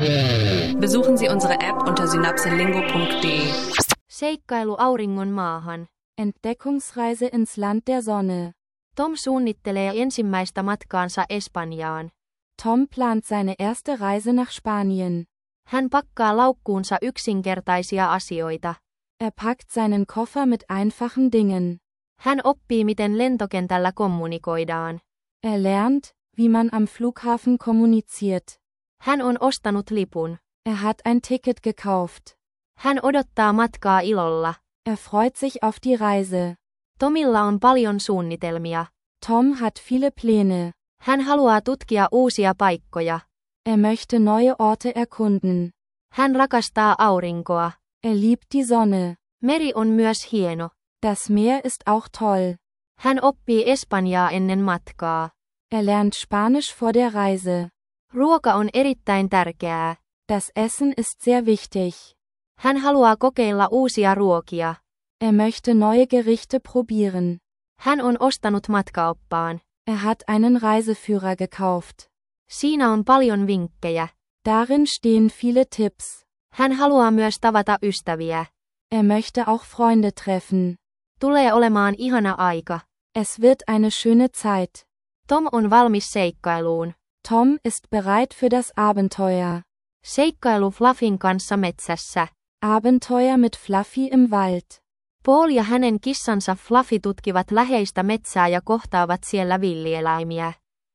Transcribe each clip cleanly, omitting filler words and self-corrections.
Besuchen Sie unsere App unter synapselingo.de. Seikkailu auringon maahan. Entdeckungsreise ins Land der Sonne. Tom suunnittelee ensimmäistä matkaansa Espanjaan. Tom plant seine erste Reise nach Spanien. Hän pakkaa laukkuunsa yksinkertaisia asioita. Er packt seinen Koffer mit einfachen Dingen. Hän oppii, miten lentokentällä kommunikoidaan. Er lernt, wie man am Flughafen kommuniziert. Hän on ostanut lipun. Er hat ein Ticket gekauft. Hän odottaa matkaa ilolla. Er freut sich auf die Reise. Tomilla on paljon suunnitelmia. Tom hat viele Pläne. Hän haluaa tutkia uusia paikkoja. Er möchte neue Orte erkunden. Hän rakastaa aurinkoa. Er liebt die Sonne. Meri on myös hieno. Das Meer ist auch toll. Hän oppii espanjaa ennen matkaa. Er lernt Spanisch vor der Reise. Ruoka on erittäin tärkeää. Das Essen ist sehr wichtig. Hän haluaa kokeilla uusia ruokia. Er möchte neue Gerichte probieren. Hän on ostanut matkaoppaan. Er hat einen Reiseführer gekauft. Siinä on paljon vinkkejä. Darin stehen viele Tipps. Hän haluaa myös tavata ystäviä. Er möchte auch Freunde treffen. Tulee olemaan ihana aika. Es wird eine schöne Zeit. Tom on valmis seikkailuun. Tom ist bereit für das Abenteuer. Seikkailu Fluffyn kanssa metsässä. Abenteuer mit Fluffy im Wald. Paul ja hänen kissansa Fluffy tutkivat läheistä metsää ja kohtaavat siellä villieläimiä.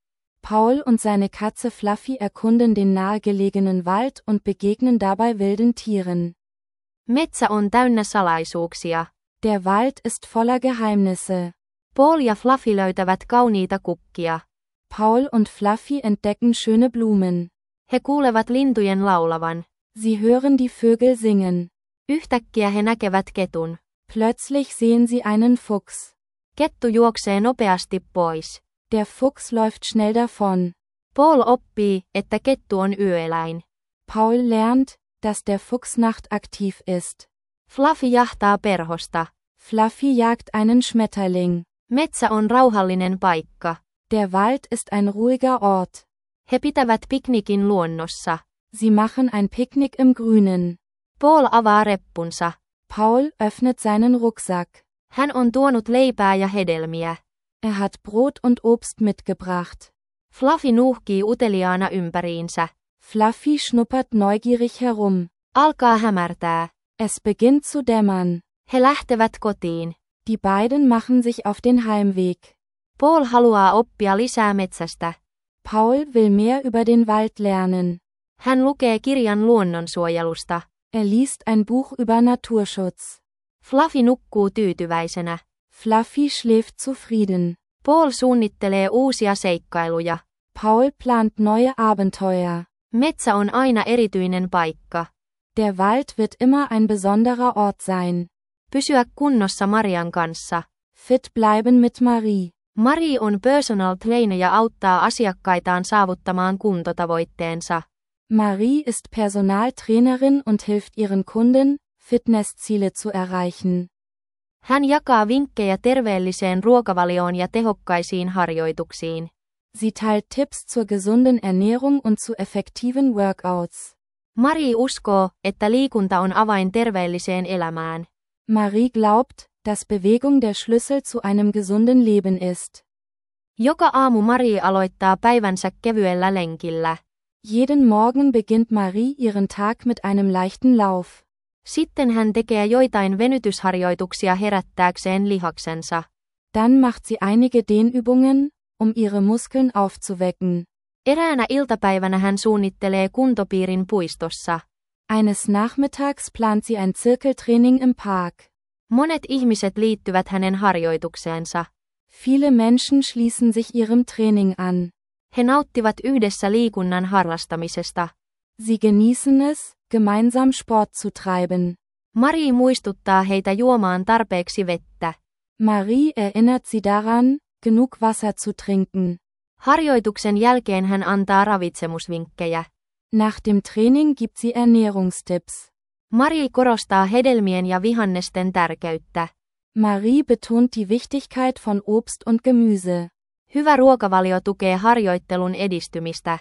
Paul und seine Katze Fluffy erkunden den nahegelegenen Wald und begegnen dabei wilden Tieren. Metsä on täynnä salaisuuksia. Der Wald ist voller Geheimnisse. Paul ja Fluffy löytävät kauniita kukkia. Paul und Fluffy entdecken schöne Blumen. He kuulevat lintujen laulavan. Sie hören die Vögel singen. Yhtäkkiä he näkevät ketun. Plötzlich sehen sie einen Fuchs. Kettu juoksee nopeasti pois. Der Fuchs läuft schnell davon. Paul oppii, että kettu on yöeläin. Paul lernt, dass der Fuchs nachtaktiv ist. Fluffy jahtaa perhosta. Fluffy jagt einen Schmetterling. Metsä on rauhallinen paikka. Der Wald ist ein ruhiger Ort. He pitävät piknikin luonnossa. Sie machen ein Picknick im Grünen. Paul avaa reppunsa. Paul öffnet seinen Rucksack. Hän on tuonut leipää ja hedelmiä. Er hat Brot und Obst mitgebracht. Fluffy nuuhkii uteliaana ympäriinsä. Fluffy schnuppert neugierig herum. Alkaa hämärtää. Es beginnt zu dämmern. He lähtevät kotiin. Die beiden machen sich auf den Heimweg. Paul haluaa oppia lisää metsästä. Paul will mehr über den Wald lernen. Hän lukee kirjan luonnonsuojelusta. Er liest ein Buch über Naturschutz. Fluffy nukkuu tyytyväisenä. Fluffy schläft zufrieden. Paul suunnittelee uusia seikkailuja. Paul plant neue Abenteuer. Metsä on aina erityinen paikka. Der Wald wird immer ein besonderer Ort sein. Pysyä kunnossa Marian kanssa. Fit bleiben mit Marie. Marie on personal trainer ja auttaa asiakkaitaan saavuttamaan kuntotavoitteensa. Marie ist Personaltrainerin und hilft ihren Kunden, Fitnessziele zu erreichen. Hän jakaa vinkkejä terveelliseen ruokavalioon ja tehokkaisiin harjoituksiin. Sie teilt Tipps zur gesunden Ernährung und zu effektiven Workouts. Marie uskoo, että liikunta on avain terveelliseen elämään. Marie glaubt, dass Bewegung der Schlüssel zu einem gesunden Leben ist. Joka aamu Marie aloittaa päivänsä kevyellä lenkillä. Jeden Morgen beginnt Marie ihren Tag mit einem leichten Lauf. Sitten hän tekee joitain venytysharjoituksia herättääkseen lihaksensa. Dann macht sie einige Dehnübungen, ihre Muskeln aufzuwecken. Eräänä iltapäivänä hän suunnittelee kuntopiirin puistossa. Eines Nachmittags plant sie ein Zirkeltraining im Park. Monet ihmiset liittyvät hänen harjoitukseensa. Viele Menschen schließen sich ihrem Training an. He nauttivat yhdessä liikunnan harrastamisesta. Sie genießen es, gemeinsam Sport zu treiben. Marie muistuttaa heitä juomaan tarpeeksi vettä. Marie erinnert sie daran, genug Wasser zu trinken. Harjoituksen jälkeen hän antaa ravitsemusvinkkejä. Nach dem Training gibt sie Ernährungstipps. Marie korostaa hedelmien ja vihannesten tärkeyttä. Marie betont die Wichtigkeit von Obst und Gemüse. Hyvä ruokavalio tukee harjoittelun edistymistä.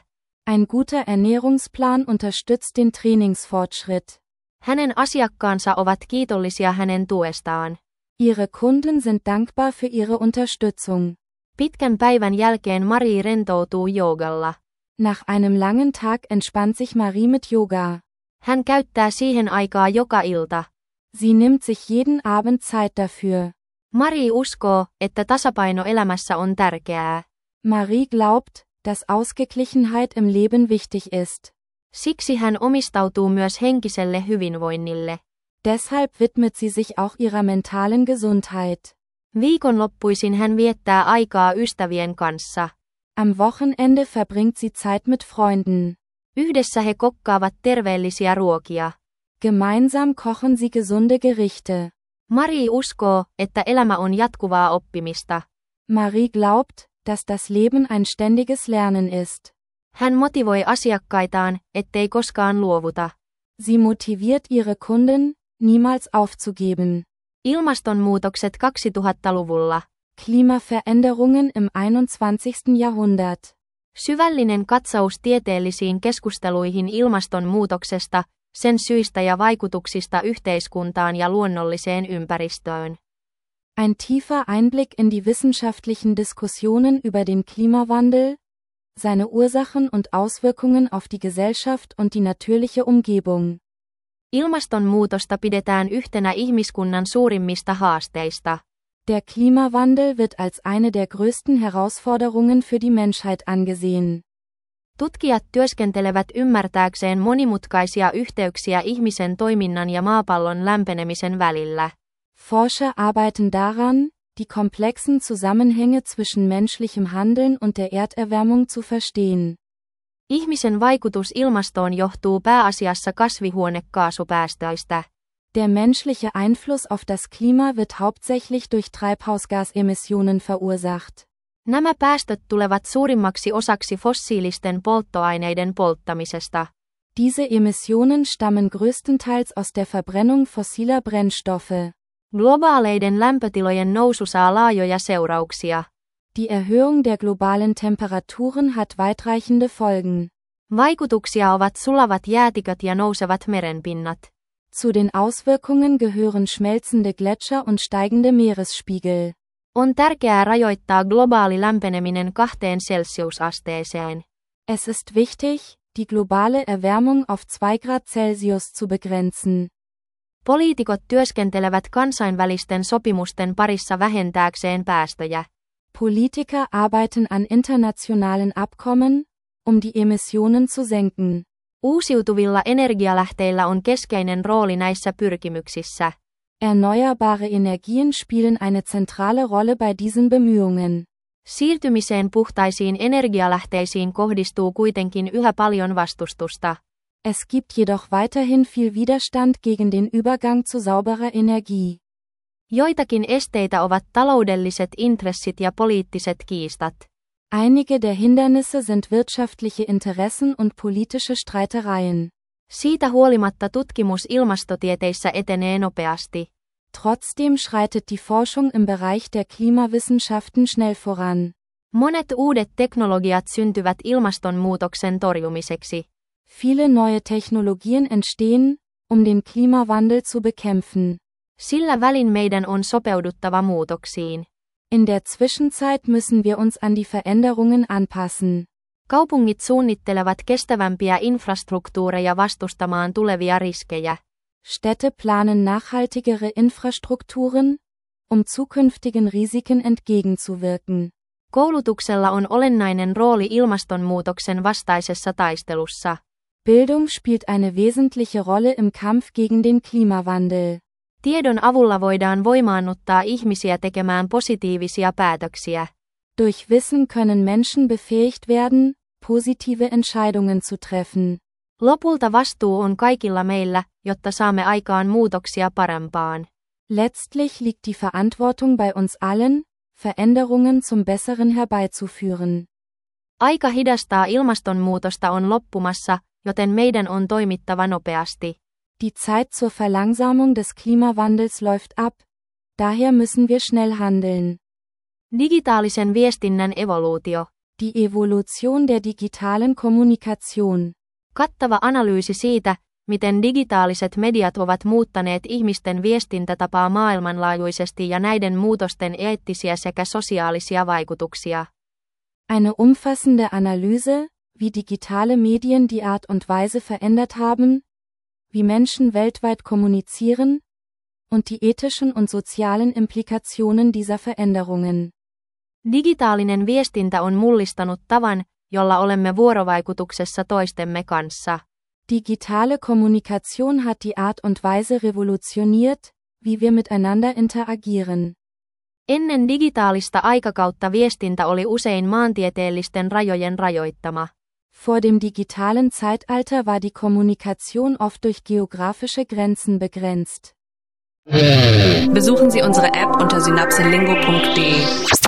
Ein guter Ernährungsplan unterstützt den Trainingsfortschritt. Hänen asiakkaansa ovat kiitollisia hänen tuestaan. Ihre Kunden sind dankbar für ihre Unterstützung. Pitkän päivän jälkeen Marie rentoutuu joogalla. Nach einem langen Tag entspannt sich Marie mit Yoga. Hän käyttää siihen aikaa joka ilta. Sie nimmt sich jeden Abend Zeit dafür. Marie uskoo, että tasapaino elämässä on tärkeää. Marie glaubt, dass Ausgeglichenheit im Leben wichtig ist. Siksi hän omistautuu myös henkiselle hyvinvoinnille. Deshalb widmet sie sich auch ihrer mentalen Gesundheit. Viikonloppuisin hän viettää aikaa ystävien kanssa. Am Wochenende verbringt sie Zeit mit Freunden. Yhdessä he kokkaavat terveellisiä ruokia. Gemeinsam kochen sie gesunde Gerichte. Marie uskoo, että elämä on jatkuvaa oppimista. Marie glaubt, dass das Leben ein ständiges Lernen ist. Hän motivoi asiakkaitaan, ettei koskaan luovuta. Sie motiviert ihre Kunden, niemals aufzugeben. Ilmastonmuutokset 2000-luvulla. Klimaveränderungen im 21. Jahrhundert. Syvällinen katsaus tieteellisiin keskusteluihin ilmastonmuutoksesta, sen syistä ja vaikutuksista yhteiskuntaan ja luonnolliseen ympäristöön. Ein tiefer Einblick in die wissenschaftlichen Diskussionen über den Klimawandel, seine Ursachen und Auswirkungen auf die Gesellschaft und die natürliche Umgebung. Ilmastonmuutosta pidetään yhtenä ihmiskunnan suurimmista haasteista. Der Klimawandel wird als eine der größten Herausforderungen für die Menschheit angesehen. Tutkijat työskentelevät ymmärtääkseen monimutkaisia yhteyksiä ihmisen toiminnan ja maapallon lämpenemisen välillä. Forscher arbeiten daran, die komplexen Zusammenhänge zwischen menschlichem Handeln und der Erderwärmung zu verstehen. Ihmisen vaikutus ilmastoon johtuu pääasiassa kasvihuonekaasupäästöistä. Der menschliche Einfluss auf das Klima wird hauptsächlich durch Treibhausgasemissionen verursacht. Nämä päästöt tulevat suurimmaksi osaksi fossiilisten polttoaineiden polttamisesta. Diese Emissionen stammen größtenteils aus der Verbrennung fossiler Brennstoffe. Globaaleiden lämpötilojen nousu saa laajoja seurauksia. Die Erhöhung der globalen Temperaturen hat weitreichende Folgen. Vaikutuksia ovat sulavat jäätiköt ja nousevat merenpinnat. Zu den Auswirkungen gehören schmelzende Gletscher und steigende Meeresspiegel. On tärkeää rajoittaa globaali lämpeneminen 2 celsiusasteeseen. Es ist wichtig, die globale Erwärmung auf 2 Grad Celsius zu begrenzen. Poliitikot työskentelevät kansainvälisten sopimusten parissa vähentääkseen päästöjä. Politiker arbeiten an internationalen Abkommen, um die Emissionen zu senken. Uusiutuvilla energialähteillä on keskeinen rooli näissä pyrkimyksissä. Erneuerbare Energien spielen eine zentrale Rolle bei diesen Bemühungen. Siirtymiseen puhtaisiin energialähteisiin kohdistuu kuitenkin yhä paljon vastustusta. Es gibt jedoch weiterhin viel Widerstand gegen den Übergang zu sauberer Energie. Joitakin esteitä ovat taloudelliset intressit ja poliittiset kiistat. Einige der Hindernisse sind wirtschaftliche Interessen und politische Streitereien. Siitä huolimatta tutkimus ilmastotieteissä etenee nopeasti. Trotzdem schreitet die Forschung im Bereich der Klimawissenschaften schnell voran. Monet uudet teknologiat syntyvät ilmastonmuutoksen torjumiseksi. Viele neue Technologien entstehen, um den Klimawandel zu bekämpfen. Sillä välin meidän on sopeuduttava muutoksiin. In der Zwischenzeit müssen wir uns an die Veränderungen anpassen. Kaupungit suunnittelevat kestävämpiä infrastruktuureja vastustamaan tulevia riskejä. Städte planen nachhaltigere Infrastrukturen, um zukünftigen Risiken entgegenzuwirken. Koulutuksella on olennainen rooli ilmastonmuutoksen vastaisessa taistelussa. Bildung spielt eine wesentliche Rolle im Kampf gegen den Klimawandel. Tiedon avulla voidaan voimaannuttaa ihmisiä tekemään positiivisia päätöksiä. Durch Wissen können Menschen befähigt werden, positive Entscheidungen zu treffen. Lopulta vastuu on kaikilla meillä, jotta saamme aikaan muutoksia parempaan. Letztlich liegt die Verantwortung bei uns allen, Veränderungen zum Besseren herbeizuführen. Aika hidastaa ilmastonmuutosta on loppumassa, joten meidän on toimittava nopeasti. Die Zeit zur Verlangsamung des Klimawandels läuft ab, daher müssen wir schnell handeln. Digitaalisen viestinnän evoluutio. Die Evolution der digitalen Kommunikation. Kattava analyysi siitä, miten digitaaliset mediat ovat muuttaneet ihmisten viestintätapaa maailmanlaajuisesti ja näiden muutosten eettisiä sekä sosiaalisia vaikutuksia. Eine umfassende Analyse, wie digitale Medien die Art und Weise verändert haben, wie Menschen weltweit kommunizieren, und die ethischen und sozialen Implikationen dieser Veränderungen. Digitaalinen viestintä on mullistanut tavan, jolla olemme vuorovaikutuksessa toistemme kanssa. Digitale Kommunikation hat die Art und Weise revolutioniert, wie wir miteinander interagieren. Ennen digitaalista aikakautta viestintä oli usein maantieteellisten rajojen rajoittama. Vor dem digitalen Zeitalter war die Kommunikation oft durch geografische Grenzen begrenzt. Besuchen Sie unsere App unter synapselingo.de.